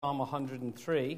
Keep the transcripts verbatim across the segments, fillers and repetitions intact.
Psalm one hundred three.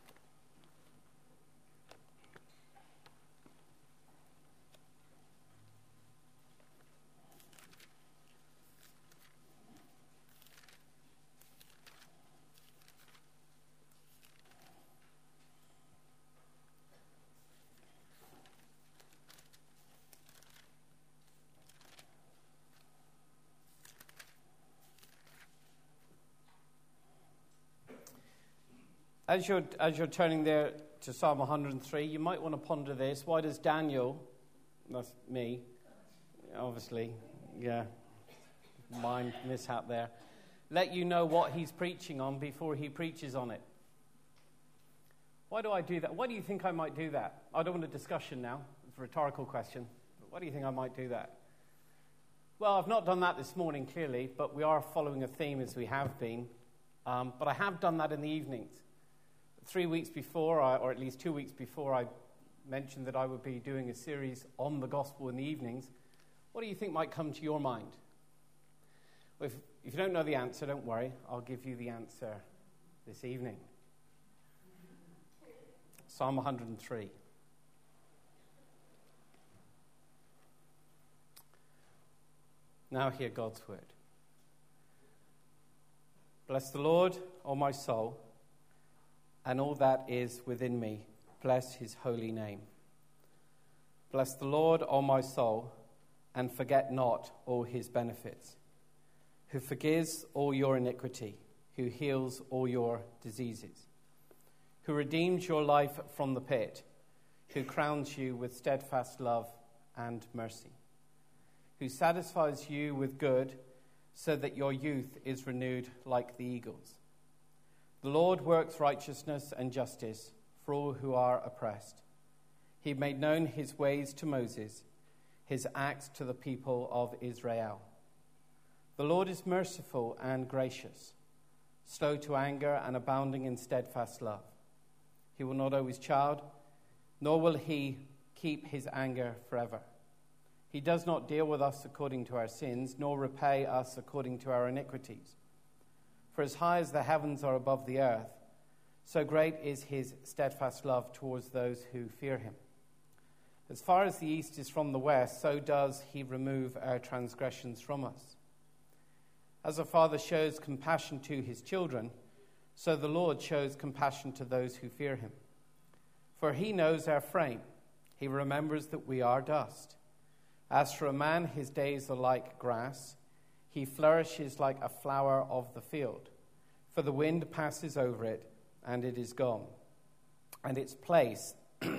As you're, as you're turning there to Psalm one hundred three, you might want to ponder this. Why does Daniel, that's me, obviously, yeah, mind mishap there, let you know what he's preaching on before he preaches on it? Why do I do that? Why do you think I might do that? I don't want a discussion now. It's a rhetorical question. But why do you think I might do that? Well, I've not done that this morning, clearly, but we are following a theme as we have been. Um, but I have done that in the evenings. Three weeks before, or at least two weeks before, I mentioned that I would be doing a series on the gospel in the evenings. What do you think might come to your mind? Well, if, if you don't know the answer, don't worry. I'll give you the answer this evening. Psalm one hundred three. Now hear God's word. Bless the Lord, O my soul, and all that is within me, bless his holy name. Bless the Lord, O my soul, and forget not all his benefits, who forgives all your iniquity, who heals all your diseases, who redeems your life from the pit, who crowns you with steadfast love and mercy, who satisfies you with good, so that your youth is renewed like the eagles. The Lord works righteousness and justice for all who are oppressed. He made known his ways to Moses, his acts to the people of Israel. The Lord is merciful and gracious, slow to anger and abounding in steadfast love. He will not always chide, nor will he keep his anger forever. He does not deal with us according to our sins, nor repay us according to our iniquities. For as high as the heavens are above the earth, so great is his steadfast love towards those who fear him. As far as the east is from the west, so does he remove our transgressions from us. As a father shows compassion to his children, so the Lord shows compassion to those who fear him. For he knows our frame. He remembers that we are dust. As for a man, his days are like grass. He flourishes like a flower of the field, for the wind passes over it, and it is gone, and its place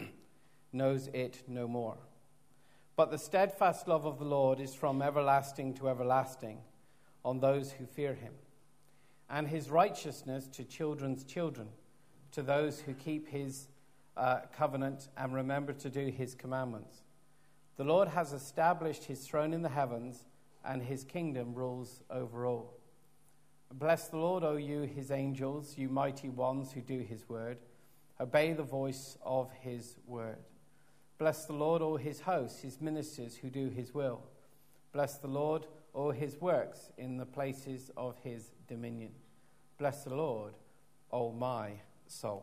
knows it no more. But the steadfast love of the Lord is from everlasting to everlasting on those who fear him, and his righteousness to children's children, to those who keep his uh, covenant and remember to do his commandments. The Lord has established his throne in the heavens, and his kingdom rules over all. Bless the Lord, O you, his angels, you mighty ones who do his word. Obey the voice of his word. Bless the Lord, all his hosts, his ministers who do his will. Bless the Lord, all his works in the places of his dominion. Bless the Lord, O my soul.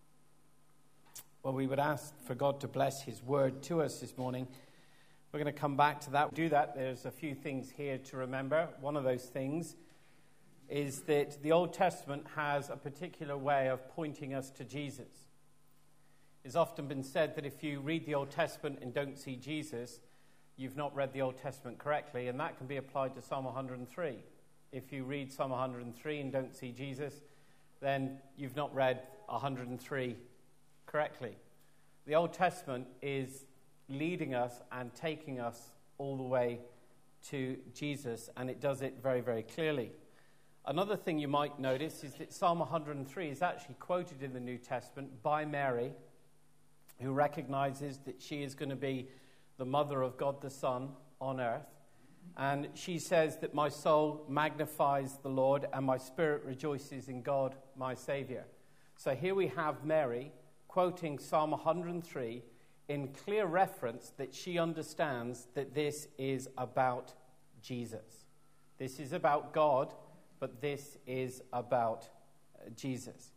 Well, we would ask for God to bless his word to us this morning. We're going to come back to that. Do that. There's a few things here to remember. One of those things is that the Old Testament has a particular way of pointing us to Jesus. It's often been said that if you read the Old Testament and don't see Jesus, you've not read the Old Testament correctly, and that can be applied to Psalm one hundred three. If you read Psalm one hundred three and don't see Jesus, then you've not read one hundred three correctly. The Old Testament is leading us and taking us all the way to Jesus, and it does it very, very clearly. Another thing you might notice is that Psalm one hundred three is actually quoted in the New Testament by Mary, who recognizes that she is going to be the mother of God the Son on earth. And she says that my soul magnifies the Lord and my spirit rejoices in God, my Savior. So here we have Mary quoting Psalm one hundred three in clear reference that she understands that this is about Jesus. This is about God, but this is about Jesus.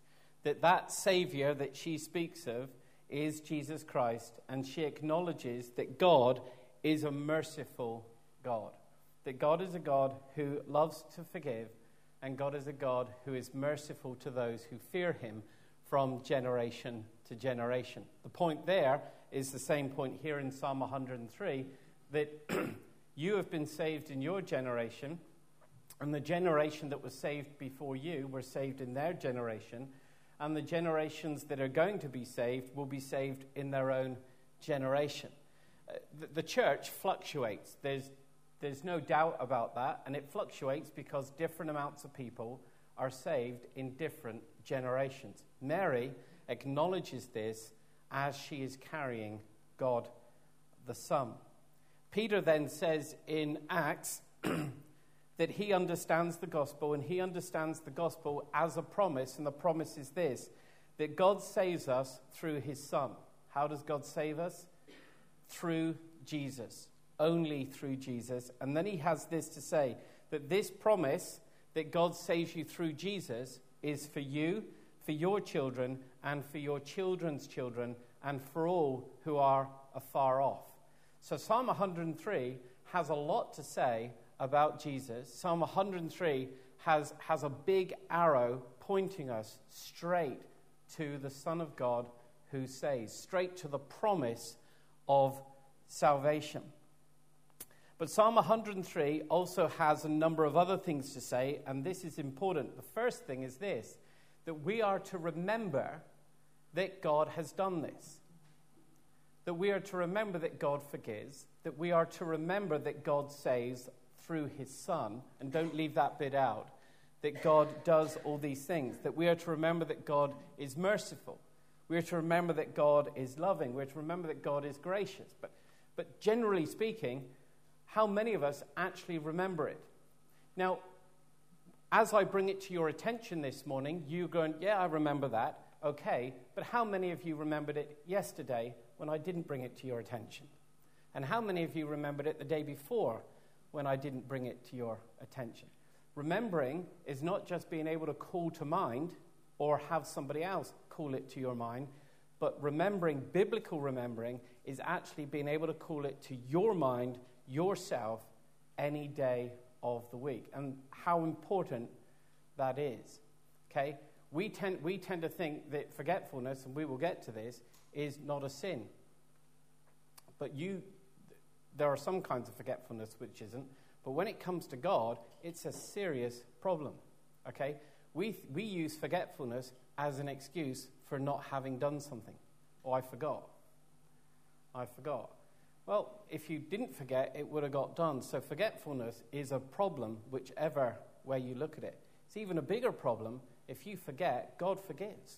that that Savior that she speaks of is Jesus Christ, and she acknowledges that God is a merciful God, that God is a God who loves to forgive, and God is a God who is merciful to those who fear him from generation to generation. The point there is the same point here in Psalm one hundred three, that you have been saved in your generation, and the generation that was saved before you were saved in their generation, and the generations that are going to be saved will be saved in their own generation. Uh, the, the church fluctuates. There's, there's no doubt about that, and it fluctuates because different amounts of people are saved in different generations. Mary acknowledges this as she is carrying God the Son. Peter then says in Acts that he understands the gospel, and he understands the gospel as a promise, and the promise is this, that God saves us through his Son. How does God save us? Through Jesus. Only through Jesus. And then he has this to say, that this promise that God saves you through Jesus is for you, for your children, and for your children's children, and for all who are afar off. So Psalm one hundred three has a lot to say about Jesus. Psalm one hundred three has, has a big arrow pointing us straight to the Son of God who saves, straight to the promise of salvation. But Psalm one hundred three also has a number of other things to say, and this is important. The first thing is this, that we are to remember that God has done this. That we are to remember that God forgives, that we are to remember that God saves through his Son, and don't leave that bit out, that God does all these things, that we are to remember that God is merciful, we are to remember that God is loving, we are to remember that God is gracious. But, but generally speaking, how many of us actually remember it? Now, as I bring it to your attention this morning, you're going, yeah, I remember that, okay, but how many of you remembered it yesterday when I didn't bring it to your attention? And how many of you remembered it the day before when I didn't bring it to your attention? Remembering is not just being able to call to mind or have somebody else call it to your mind, but remembering, biblical remembering, is actually being able to call it to your mind, yourself, any day of the week. And how important that is, okay? We tend, we tend to think that forgetfulness, and we will get to this, is not a sin. But you, there are some kinds of forgetfulness which isn't. But when it comes to God, it's a serious problem, okay? We, we use forgetfulness as an excuse for not having done something. Oh, I forgot. I forgot. Well, if you didn't forget, it would have got done. So forgetfulness is a problem, whichever way you look at it. It's even a bigger problem if you forget, God forgives.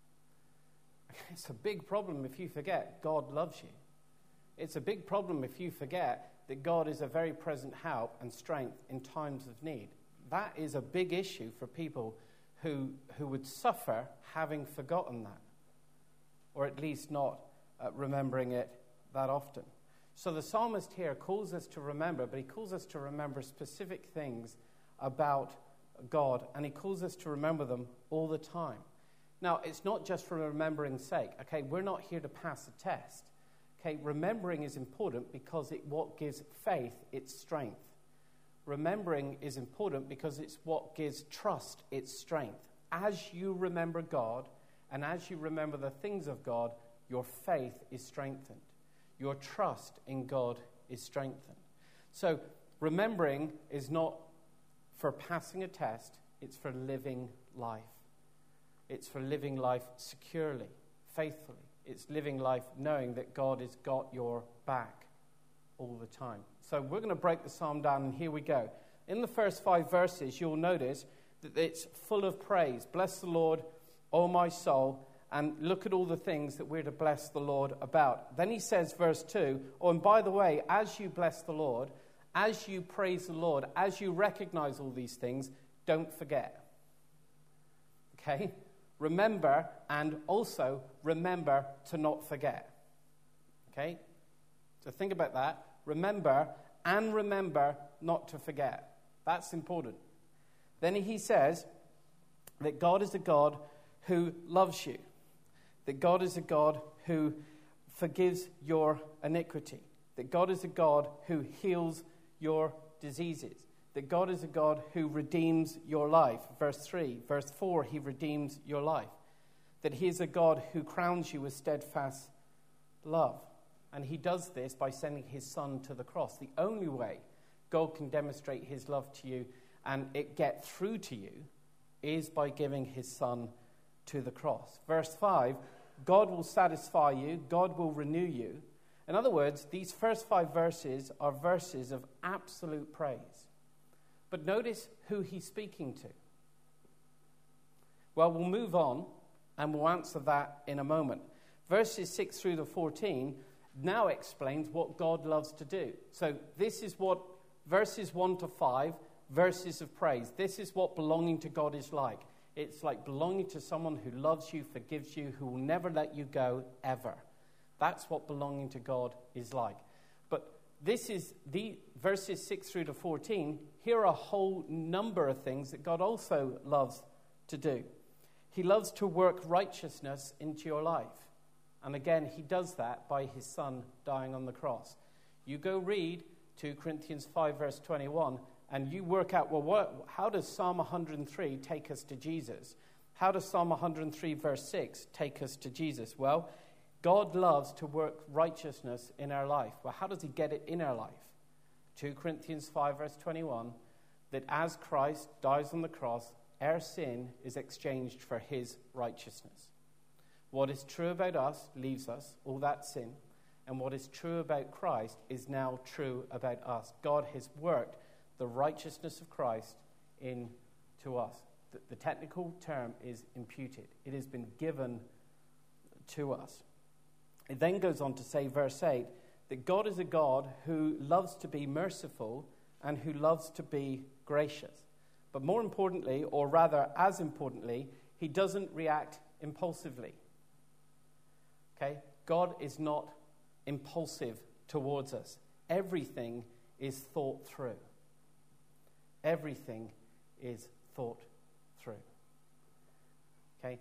It's a big problem if you forget, God loves you. It's a big problem if you forget that God is a very present help and strength in times of need. That is a big issue for people who, who would suffer having forgotten that, or at least not uh, remembering it that often. So the psalmist here calls us to remember, but he calls us to remember specific things about God, and he calls us to remember them all the time. Now, it's not just for remembering's sake. Okay, we're not here to pass a test. Okay, remembering is important because it what gives faith its strength. Remembering is important because it's what gives trust its strength. As you remember God, and as you remember the things of God, your faith is strengthened. Your trust in God is strengthened. So, remembering is not for passing a test, it's for living life. It's for living life securely, faithfully. It's living life knowing that God has got your back all the time. So we're going to break the psalm down, and here we go. In the first five verses, you'll notice that it's full of praise. Bless the Lord, O my soul, and look at all the things that we're to bless the Lord about. Then he says, verse two, oh, and by the way, as you bless the Lord, as you praise the Lord, as you recognize all these things, don't forget. Okay? Remember, and also remember to not forget. Okay? So think about that. Remember, and remember not to forget. That's important. Then he says that God is a God who loves you, that God is a God who forgives your iniquity, that God is a God who heals your diseases, that God is a God who redeems your life. Verse three, verse four, he redeems your life. That he is a God who crowns you with steadfast love. And he does this by sending his son to the cross. The only way God can demonstrate his love to you and it get through to you is by giving his son to the cross. Verse five, God will satisfy you, God will renew you. In other words, these first five verses are verses of absolute praise. But notice who he's speaking to. Well, we'll move on and we'll answer that in a moment. Verses six through to fourteen now explains what God loves to do. So this is what verses one to five, verses of praise. This is what belonging to God is like. It's like belonging to someone who loves you, forgives you, who will never let you go, ever. That's what belonging to God is like. But this is the verses six through to fourteen. Here are a whole number of things that God also loves to do. He loves to work righteousness into your life. And again, he does that by his son dying on the cross. You go read two Corinthians five, verse twenty-one, and you work out, well, what, how does Psalm one hundred three take us to Jesus? How does Psalm one hundred three, verse six, take us to Jesus? Well, God loves to work righteousness in our life. Well, how does he get it in our life? two Corinthians five, verse twenty-one, that as Christ dies on the cross, our sin is exchanged for his righteousness. What is true about us leaves us, all that sin, and what is true about Christ is now true about us. God has worked the righteousness of Christ into us. The, the technical term is imputed. It has been given to us. It then goes on to say, verse eight, that God is a God who loves to be merciful and who loves to be gracious. But more importantly, or rather as importantly, he doesn't react impulsively. Okay? God is not impulsive towards us. Everything is thought through. Everything is thought through. Okay?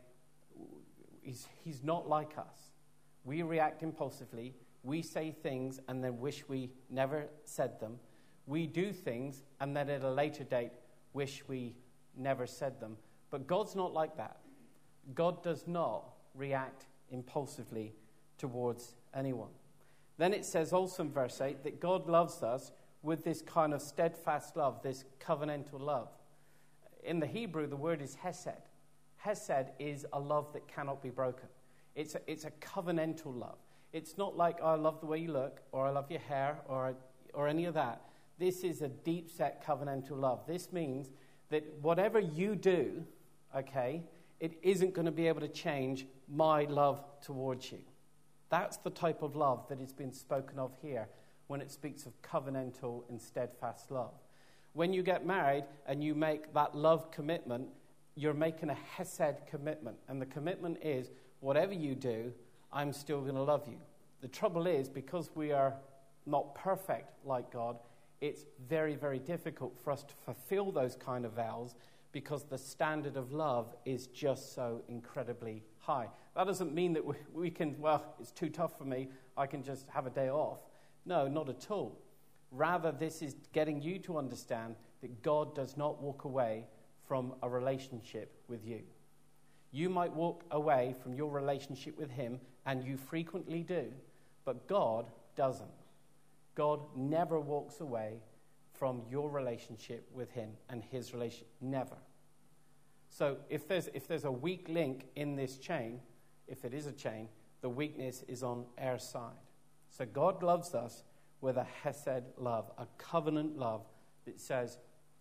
He's, he's not like us. We react impulsively. We say things and then wish we never said them. We do things and then at a later date wish we never said them. But God's not like that. God does not react impulsively towards anyone. Then it says also in verse eight that God loves us with this kind of steadfast love, this covenantal love. In the Hebrew, the word is hesed. Hesed is a love that cannot be broken. It's a, it's a covenantal love. It's not like, oh, I love the way you look, or I love your hair, or, or any of that. This is a deep-set covenantal love. This means that whatever you do, okay, it isn't going to be able to change my love towards you. That's the type of love that is being spoken of here when it speaks of covenantal and steadfast love. When you get married and you make that love commitment, you're making a hesed commitment. And the commitment is, whatever you do, I'm still going to love you. The trouble is, because we are not perfect like God, it's very, very difficult for us to fulfill those kind of vows because the standard of love is just so incredibly high. That doesn't mean that we, we can, well, it's too tough for me, I can just have a day off. No, not at all. Rather, this is getting you to understand that God does not walk away from a relationship with you. You might walk away from your relationship with him, and you frequently do, but God doesn't. God never walks away from your relationship with him and his relationship. Never. So if there's if there's a weak link in this chain, if it is a chain, the weakness is on our side. So God loves us with a hesed love, a covenant love that says,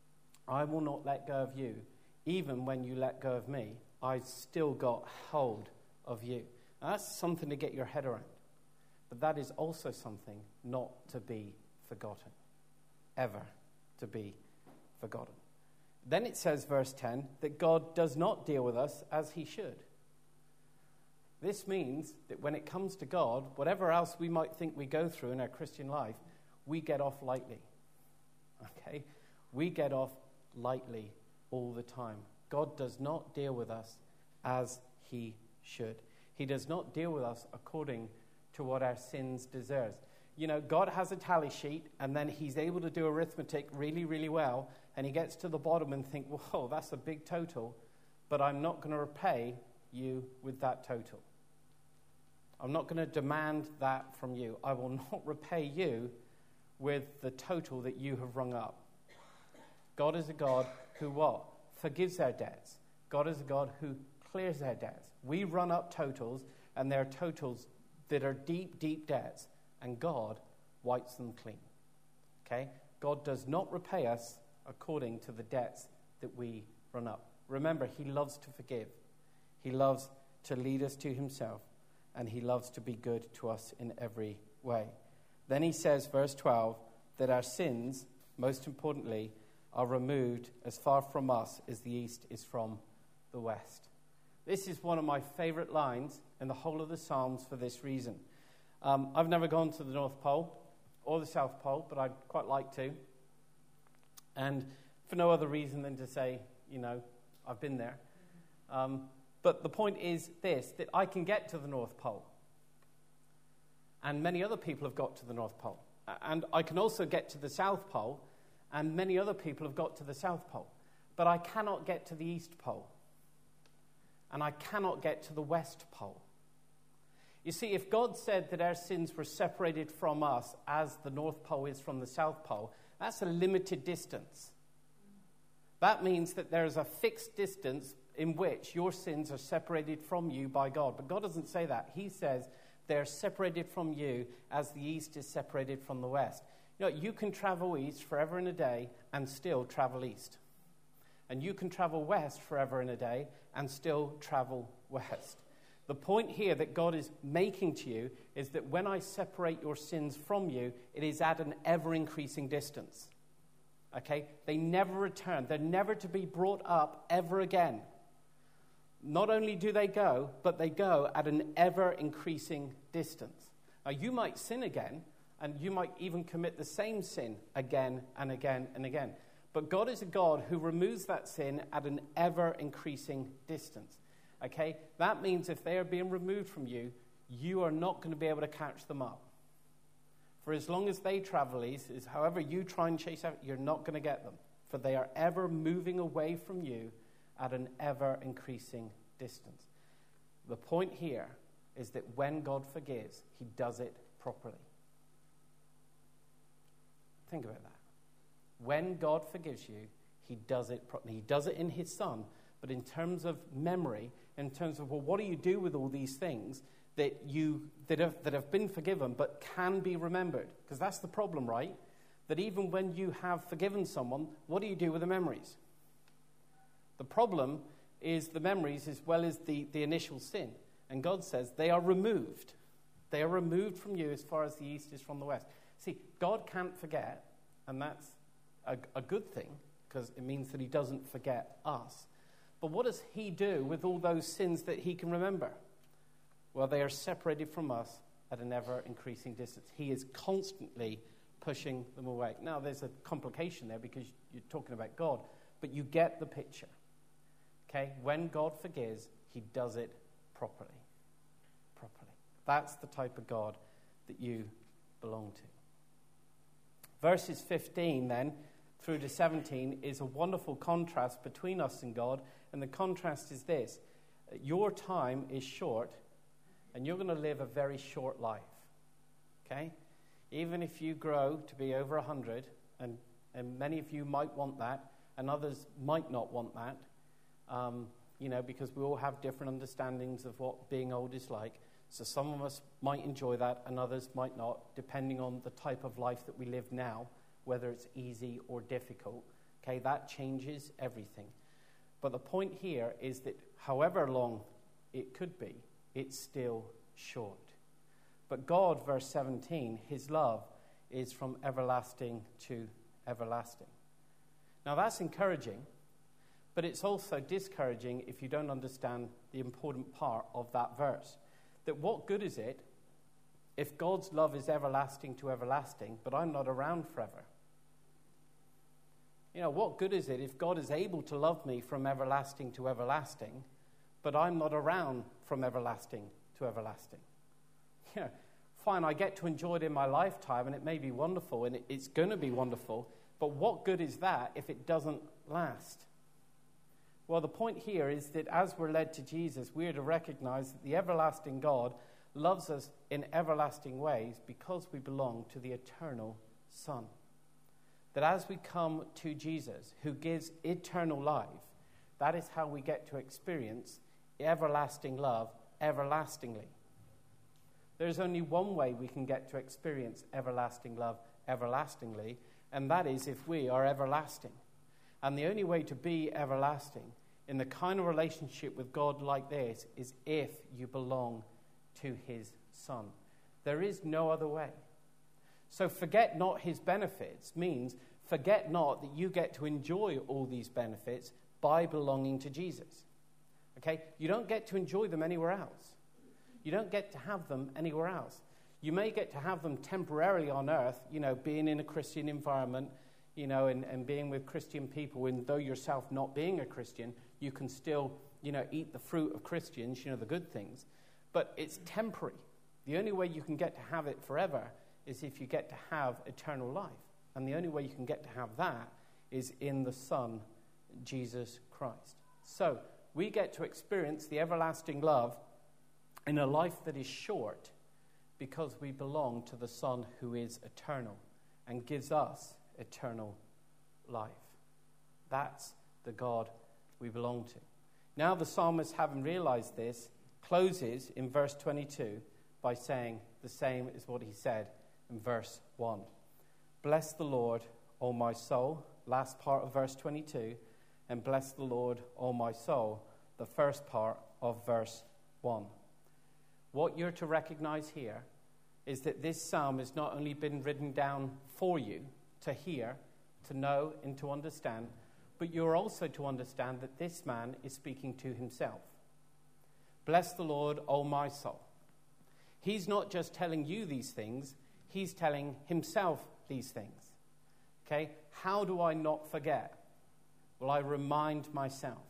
I will not let go of you. Even when you let go of me, I've still got hold of you. Now, that's something to get your head around. But that is also something not to be forgotten. Ever to be forgotten. Then it says, verse ten, that God does not deal with us as he should. This means that when it comes to God, whatever else we might think we go through in our Christian life, we get off lightly. Okay? We get off lightly all the time. God does not deal with us as he should. He does not deal with us according to what our sins deserve. You know, God has a tally sheet, and then he's able to do arithmetic really, really well, and he gets to the bottom and think, whoa, that's a big total, but I'm not going to repay you with that total. I'm not going to demand that from you. I will not repay you with the total that you have rung up. God is a God who what? Forgives our debts. God is a God who clears our debts. We run up totals, and they're totals that are deep, deep debts, and God wipes them clean. Okay? God does not repay us according to the debts that we run up. Remember, he loves to forgive. He loves to lead us to himself, and he loves to be good to us in every way. Then he says, verse twelve, that our sins, most importantly, are removed as far from us as the east is from the west. This is one of my favorite lines in the whole of the Psalms for this reason. Um, I've never gone to the North Pole or the South Pole, but I'd quite like to. And for no other reason than to say, you know, I've been there. Um, but the point is this, that I can get to the North Pole. And many other people have got to the North Pole. And I can also get to the South Pole, and many other people have got to the South Pole. But I cannot get to the East Pole. And I cannot get to the West Pole. You see, if God said that our sins were separated from us as the North Pole is from the South Pole, that's a limited distance. That means that there is a fixed distance in which your sins are separated from you by God. But God doesn't say that. He says they're separated from you as the East is separated from the West. You know, you can travel east forever and a day and still travel east. And you can travel west forever and a day and still travel west. The point here that God is making to you is that when I separate your sins from you, it is at an ever-increasing distance. Okay? They never return. They're never to be brought up ever again. Not only do they go, but they go at an ever-increasing distance. Now, you might sin again, and you might even commit the same sin again and again and again. But God is a God who removes that sin at an ever-increasing distance. Okay? That means if they are being removed from you, you are not going to be able to catch them up. For as long as they travel east, is however you try and chase out, you're not going to get them. For they are ever moving away from you at an ever-increasing distance. The point here is that when God forgives, he does it properly. Think about that. When God forgives you, he does it properly. He does it in his Son, but in terms of memory, in terms of, well, what do you do with all these things that you that have, that have been forgiven but can be remembered? Because that's the problem, right? That even when you have forgiven someone, what do you do with the memories? The problem is the memories as well as the, the initial sin. And God says they are removed. They are removed from you as far as the east is from the west. See, God can't forget, and that's a, a good thing, because it means that he doesn't forget us. But what does he do with all those sins that he can remember? Well, they are separated from us at an ever-increasing distance. He is constantly pushing them away. Now, there's a complication there because you're talking about God, but you get the picture. Okay? When God forgives, he does it properly. Properly. That's the type of God that you belong to. Verses fifteen, then, through to seventeen, is a wonderful contrast between us and God. And the contrast is this. Your time is short, and you're going to live a very short life. Okay? Even if you grow to be over one hundred, and, and many of you might want that, and others might not want that, um, you know, because we all have different understandings of what being old is like. So some of us might enjoy that, and others might not, depending on the type of life that we live now, whether it's easy or difficult. Okay, that changes everything. But the point here is that however long it could be, it's still short. But God, verse seventeen, his love is from everlasting to everlasting. Now that's encouraging, but it's also discouraging if you don't understand the important part of that verse. That what good is it if God's love is everlasting to everlasting, but I'm not around forever? You know, what good is it if God is able to love me from everlasting to everlasting, but I'm not around from everlasting to everlasting. Yeah, fine, I get to enjoy it in my lifetime, and it may be wonderful, and it, it's going to be wonderful, but what good is that if it doesn't last? Well, the point here is that as we're led to Jesus, we are to recognize that the everlasting God loves us in everlasting ways because we belong to the eternal Son. That as we come to Jesus, who gives eternal life, that is how we get to experience everlasting love everlastingly. There's only one way we can get to experience everlasting love everlastingly, and that is if we are everlasting. And the only way to be everlasting in the kind of relationship with God like this is if you belong to his Son. There is no other way. So forget not his benefits means forget not that you get to enjoy all these benefits by belonging to Jesus. Okay? You don't get to enjoy them anywhere else. You don't get to have them anywhere else. You may get to have them temporarily on earth, you know, being in a Christian environment, you know, and, and being with Christian people, and though yourself not being a Christian, you can still, you know, eat the fruit of Christians, you know, the good things. But it's temporary. The only way you can get to have it forever is if you get to have eternal life. And the only way you can get to have that is in the Son, Jesus Christ. So we get to experience the everlasting love in a life that is short because we belong to the Son who is eternal and gives us eternal life. That's the God we belong to. Now the psalmist, having realized this, closes in verse twenty-two by saying the same as what he said in verse one. Bless the Lord, O my soul, last part of verse twenty-two, and bless the Lord, O my soul, the first part of verse one. What you're to recognize here is that this psalm has not only been written down for you to hear, to know, and to understand, but you're also to understand that this man is speaking to himself. Bless the Lord, O my soul. He's not just telling you these things, he's telling himself these things. Okay? How do I not forget? Well, I remind myself.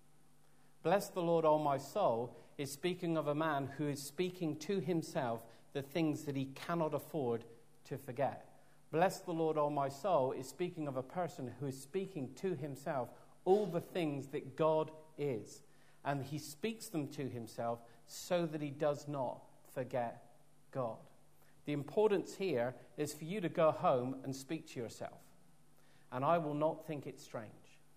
Bless the Lord, O my soul, is speaking of a man who is speaking to himself the things that he cannot afford to forget. Bless the Lord, O my soul, is speaking of a person who is speaking to himself all the things that God is. And he speaks them to himself so that he does not forget God. The importance here is for you to go home and speak to yourself. And I will not think it strange.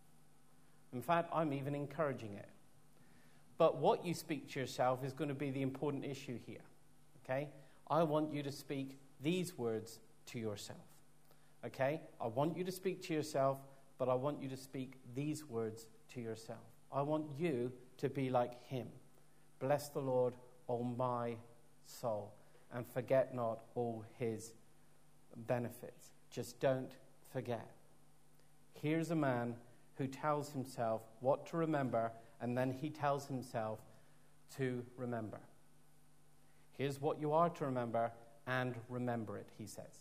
In fact, I'm even encouraging it. But what you speak to yourself is going to be the important issue here. Okay? I want you to speak these words to yourself. Okay? I want you to speak to yourself, but I want you to speak these words to yourself. I want you to be like him. Bless the Lord, O my soul, and forget not all his benefits. Just don't forget. Here's a man who tells himself what to remember, and then he tells himself to remember. Here's what you are to remember, and remember it, he says.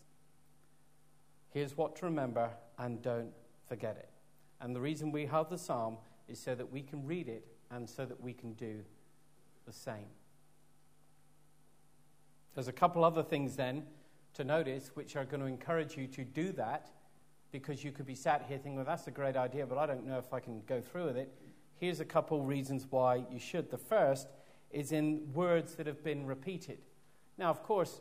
Here's what to remember, and don't forget it. And the reason we have the psalm is so that we can read it, and so that we can do the same. There's a couple other things then to notice which are going to encourage you to do that, because you could be sat here thinking, well, that's a great idea, but I don't know if I can go through with it. Here's a couple reasons why you should. The first is in words that have been repeated. Now, of course,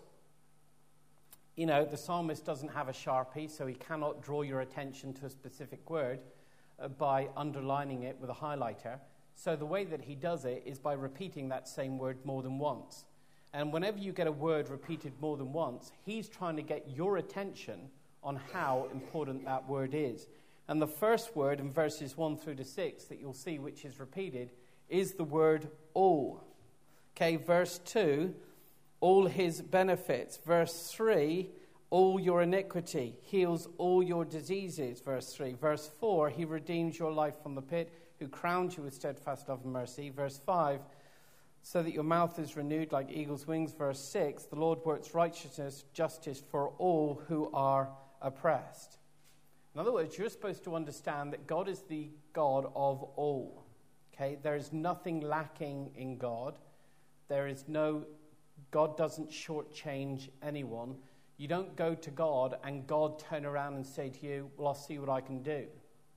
you know, the psalmist doesn't have a Sharpie, so he cannot draw your attention to a specific word uh, by underlining it with a highlighter. So the way that he does it is by repeating that same word more than once. And whenever you get a word repeated more than once, he's trying to get your attention on how important that word is. And the first word in verses one through to six that you'll see which is repeated is the word all. Okay, verse two, all his benefits. Verse three, all your iniquity, heals all your diseases. Verse three. Verse four, he redeems your life from the pit, who crowns you with steadfast love and mercy. Verse five, so that your mouth is renewed like eagle's wings. Verse six, the Lord works righteousness, justice for all who are oppressed. In other words, you're supposed to understand that God is the God of all. Okay, there is nothing lacking in God. There is no, God doesn't shortchange anyone. You don't go to God and God turn around and say to you, well, I'll see what I can do.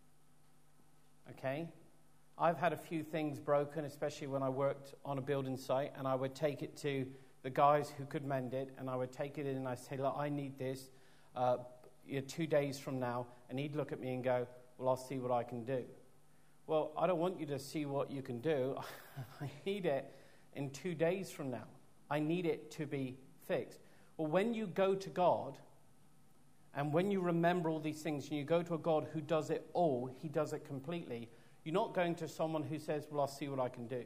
Okay? I've had a few things broken, especially when I worked on a building site, and I would take it to the guys who could mend it, and I would take it in and I'd say, look, I need this uh, you know, two days from now. And he'd look at me and go, well, I'll see what I can do. Well, I don't want you to see what you can do. I need it in two days from now. I need it to be fixed. Well, when you go to God, and when you remember all these things, and you go to a God who does it all, he does it completely, you're not going to someone who says, well, I'll see what I can do.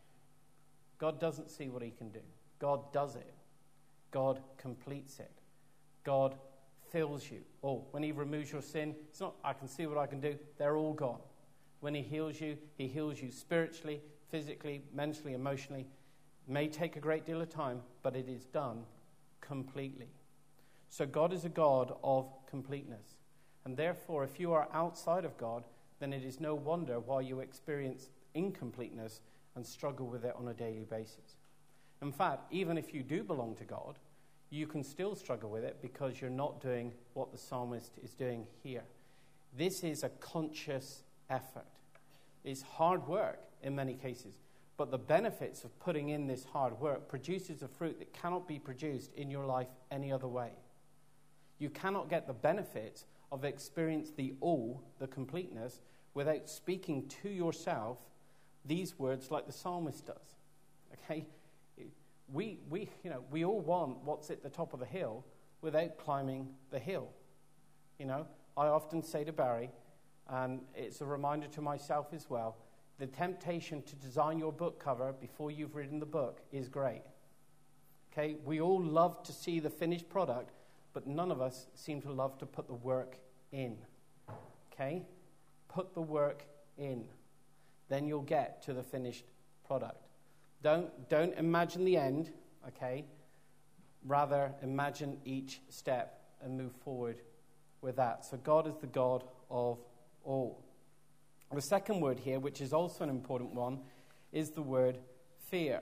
God doesn't see what he can do. God does it. God completes it. God fills you. Oh, when he removes your sin, it's not, I can see what I can do. They're all gone. When he heals you, he heals you spiritually, physically, mentally, emotionally. It may take a great deal of time, but it is done completely. So God is a God of completeness. And therefore, if you are outside of God, then it is no wonder why you experience incompleteness and struggle with it on a daily basis. In fact, even if you do belong to God, you can still struggle with it because you're not doing what the psalmist is doing here. This is a conscious effort. It's hard work in many cases, but the benefits of putting in this hard work produces a fruit that cannot be produced in your life any other way. You cannot get the benefits of experience the all, the completeness, without speaking to yourself these words like the psalmist does. Okay? We, we, you know, we all want what's at the top of the hill without climbing the hill. You know, I often say to Barry, and it's a reminder to myself as well, the temptation to design your book cover before you've written the book is great. Okay? We all love to see the finished product, but none of us seem to love to put the work in. Okay? Put the work in. Then you'll get to the finished product. Don't, don't imagine the end, okay? Rather, imagine each step and move forward with that. So God is the God of all. The second word here, which is also an important one, is the word fear.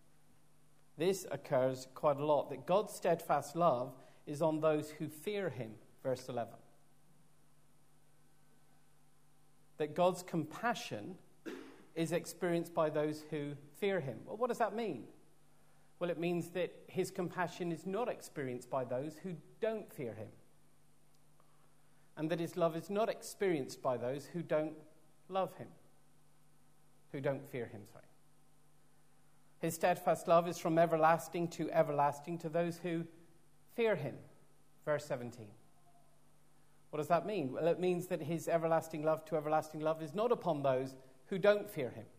This occurs quite a lot, that God's steadfast love is on those who fear him, verse eleven. That God's compassion is experienced by those who fear him. Well, what does that mean? Well, it means that his compassion is not experienced by those who don't fear him. And that his love is not experienced by those who don't love him. Who don't fear him, sorry. His steadfast love is from everlasting to everlasting to those who fear him. Verse seventeen. What does that mean? Well, it means that his everlasting love to everlasting love is not upon those who don't fear him.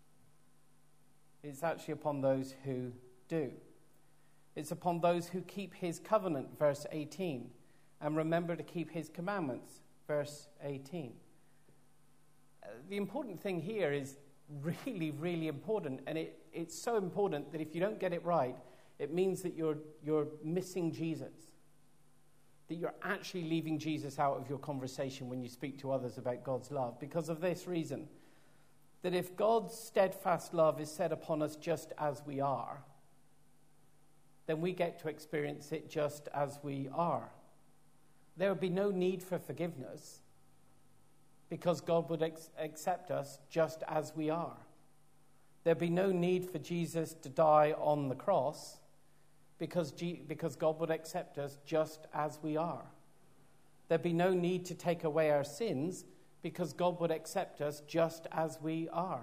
It's actually upon those who do. It's upon those who keep his covenant, verse eighteen, and remember to keep his commandments, verse eighteen. Uh, the important thing here is really, really important, and it, it's so important that if you don't get it right, it means that you're, you're missing Jesus. That you're actually leaving Jesus out of your conversation when you speak to others about God's love, because of this reason. That if God's steadfast love is set upon us just as we are, then we get to experience it just as we are. There would be no need for forgiveness because God would ex- accept us just as we are. There'd be no need for Jesus to die on the cross because, G- because God would accept us just as we are. There'd be no need to take away our sins because God would accept us just as we are.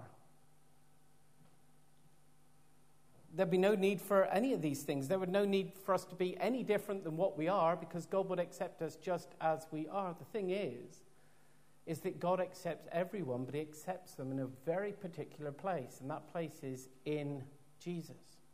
There'd be no need for any of these things. There would no need for us to be any different than what we are because God would accept us just as we are. The thing is, is that God accepts everyone, but he accepts them in a very particular place, and that place is in Jesus.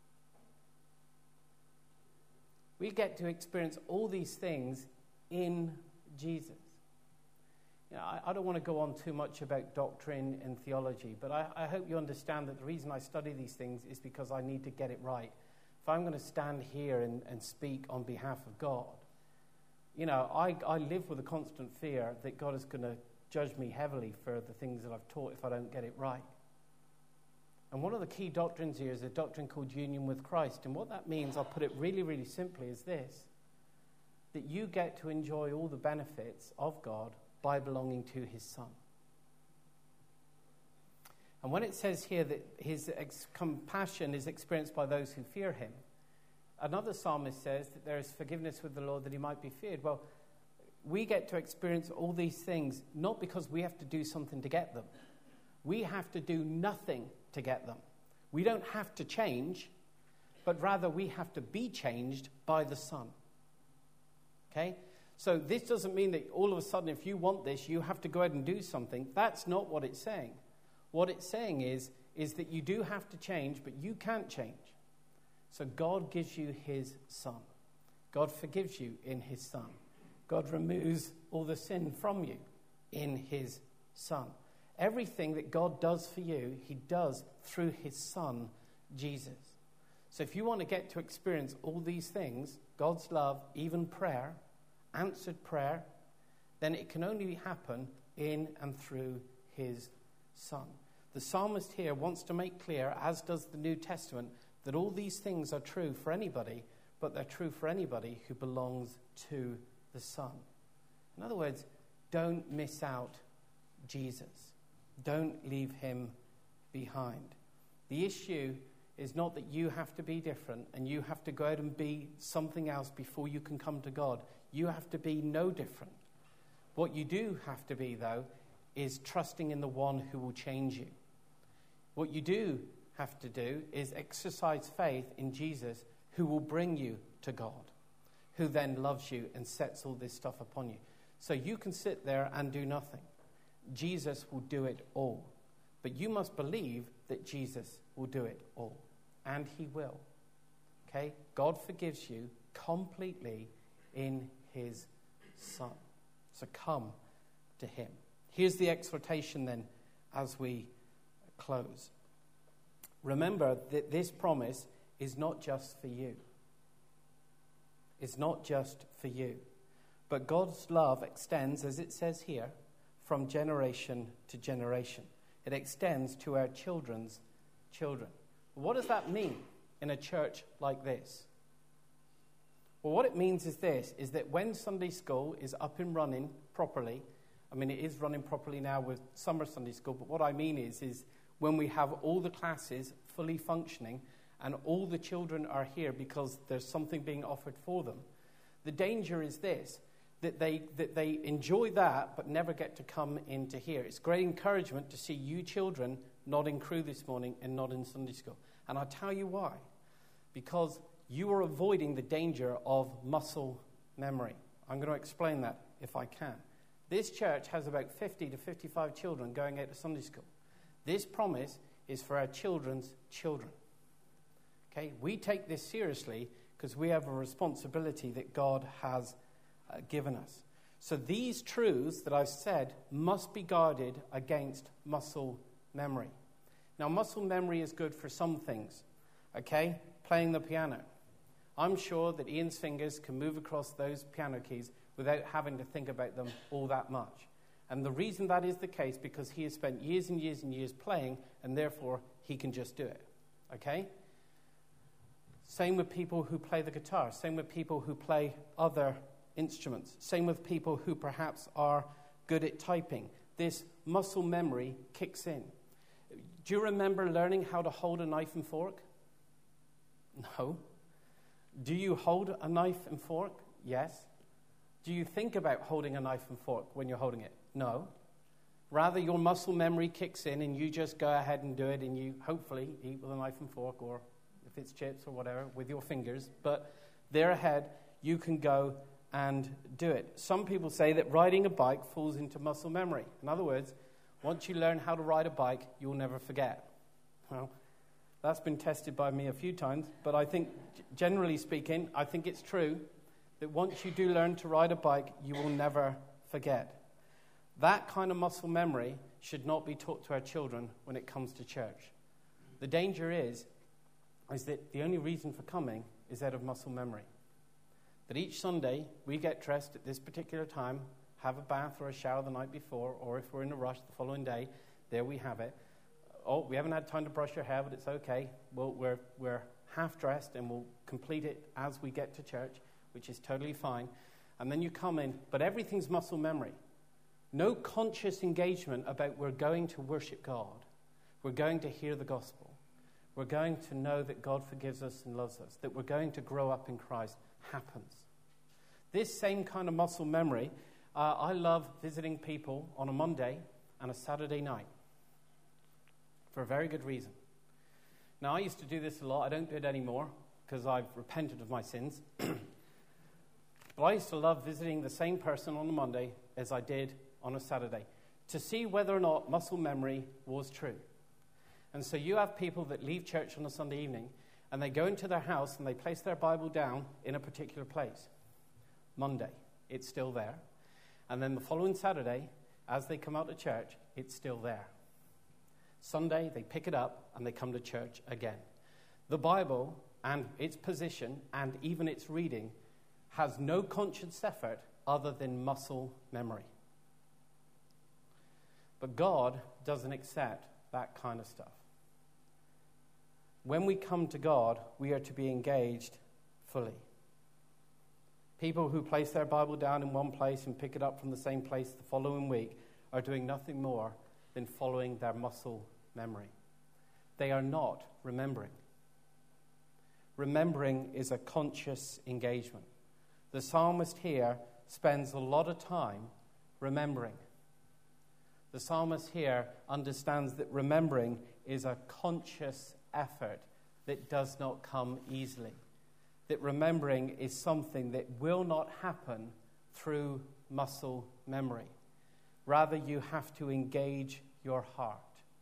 We get to experience all these things in Jesus. You know, I, I don't want to go on too much about doctrine and theology, but I, I hope you understand that the reason I study these things is because I need to get it right. If I'm going to stand here and, and speak on behalf of God, you know, I, I live with a constant fear that God is going to judge me heavily for the things that I've taught if I don't get it right. And one of the key doctrines here is a doctrine called union with Christ. And what that means, I'll put it really, really simply, is this: that you get to enjoy all the benefits of God by belonging to his Son. And when it says here that his ex- compassion is experienced by those who fear him, another psalmist says that there is forgiveness with the Lord that he might be feared. Well, we get to experience all these things not because we have to do something to get them. We have to do nothing to get them. We don't have to change, but rather we have to be changed by the Son. Okay? So this doesn't mean that all of a sudden if you want this, you have to go ahead and do something. That's not what it's saying. What it's saying is, is that you do have to change, but you can't change. So God gives you his Son. God forgives you in his Son. God removes all the sin from you in his Son. Everything that God does for you, he does through his Son, Jesus. So if you want to get to experience all these things, God's love, even prayer, answered prayer, then it can only happen in and through his Son. The psalmist here wants to make clear, as does the New Testament, that all these things are true for anybody, but they're true for anybody who belongs to the Son. In other words, don't miss out Jesus. Don't leave him behind. The issue is not that you have to be different and you have to go out and be something else before you can come to God. You have to be no different. What you do have to be, though, is trusting in the one who will change you. What you do have to do is exercise faith in Jesus, who will bring you to God, who then loves you and sets all this stuff upon you. So you can sit there and do nothing. Jesus will do it all. But you must believe that Jesus will do it all. And he will. Okay? God forgives you completely in his Son. So come to him. Here's the exhortation then as we close. Remember that this promise is not just for you. It's not just for you. But God's love extends, as it says here, from generation to generation. It extends to our children's children. What does that mean in a church like this? Well, what it means is this, is that when Sunday school is up and running properly, I mean, it is running properly now with summer Sunday school, but what I mean is, is when we have all the classes fully functioning and all the children are here because there's something being offered for them, the danger is this, that they that they enjoy that but never get to come into here. It's great encouragement to see you children not in crew this morning and not in Sunday school. And I'll tell you why. Because you are avoiding the danger of muscle memory. I'm going to explain that if I can. This church has about fifty to fifty-five children going out to Sunday school. This promise is for our children's children. Okay? We take this seriously because we have a responsibility that God has uh, given us. So these truths that I've said must be guarded against muscle memory. Now, muscle memory is good for some things. Okay? Playing the piano. I'm sure that Ian's fingers can move across those piano keys without having to think about them all that much. And the reason that is the case, because he has spent years and years and years playing, and therefore he can just do it. Okay? Same with people who play the guitar. Same with people who play other instruments. Same with people who perhaps are good at typing. This muscle memory kicks in. Do you remember learning how to hold a knife and fork? No. Do you hold a knife and fork? Yes. Do you think about holding a knife and fork when you're holding it? No. Rather, your muscle memory kicks in and you just go ahead and do it, and you hopefully eat with a knife and fork, or if it's chips or whatever, with your fingers. But there ahead, you can go and do it. Some people say that riding a bike falls into muscle memory. In other words, once you learn how to ride a bike, you'll never forget. Well, that's been tested by me a few times, but I think, generally speaking, I think it's true that once you do learn to ride a bike, you will never forget. That kind of muscle memory should not be taught to our children when it comes to church. The danger is, is that the only reason for coming is out of muscle memory. That each Sunday, we get dressed at this particular time, have a bath or a shower the night before, or if we're in a rush the following day, there we have it. oh, we haven't had time to brush your hair, but it's okay. We'll, we're, we're half dressed and we'll complete it as we get to church, which is totally fine. And then you come in, but everything's muscle memory. No conscious engagement about we're going to worship God. We're going to hear the gospel. We're going to know that God forgives us and loves us, that we're going to grow up in Christ happens. This same kind of muscle memory, uh, I love visiting people on a Monday and a Saturday night for a very good reason. Now, I used to do this a lot. I don't do it anymore because I've repented of my sins. But I used to love visiting the same person on a Monday as I did on a Saturday to see whether or not muscle memory was true. And so you have people that leave church on a Sunday evening and they go into their house and they place their Bible down in a particular place. Monday, it's still there. And then the following Saturday, as they come out to church, it's still there. Sunday, they pick it up and they come to church again. The Bible and its position and even its reading has no conscious effort other than muscle memory. But God doesn't accept that kind of stuff. When we come to God, we are to be engaged fully. People who place their Bible down in one place and pick it up from the same place the following week are doing nothing more than following their muscle memory. They are not remembering. Remembering is a conscious engagement. The psalmist here spends a lot of time remembering. The psalmist here understands that remembering is a conscious effort that does not come easily. That remembering is something that will not happen through muscle memory. Rather, you have to engage your heart.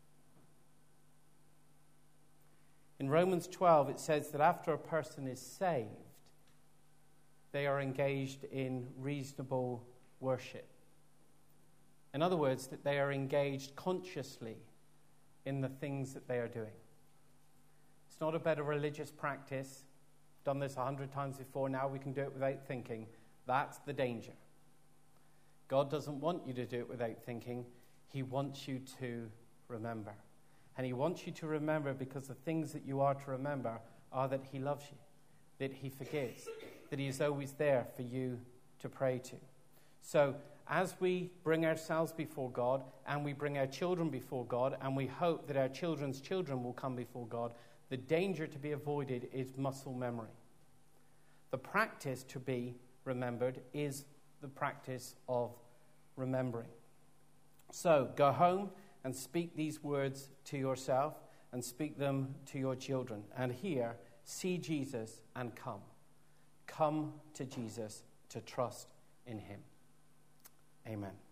In Romans twelve, it says that after a person is saved, they are engaged in reasonable worship. In other words, that they are engaged consciously in the things that they are doing. It's not about a religious practice. Done this a hundred times before, now we can do it without thinking. That's the danger. God doesn't want you to do it without thinking. He wants you to remember. And he wants you to remember because the things that you are to remember are that he loves you, that he forgives, that he is always there for you to pray to. So as we bring ourselves before God and we bring our children before God and we hope that our children's children will come before God, the danger to be avoided is muscle memory. The practice to be remembered is the practice of remembering. So go home and speak these words to yourself and speak them to your children. And here, see Jesus and come. Come to Jesus to trust in him. Amen.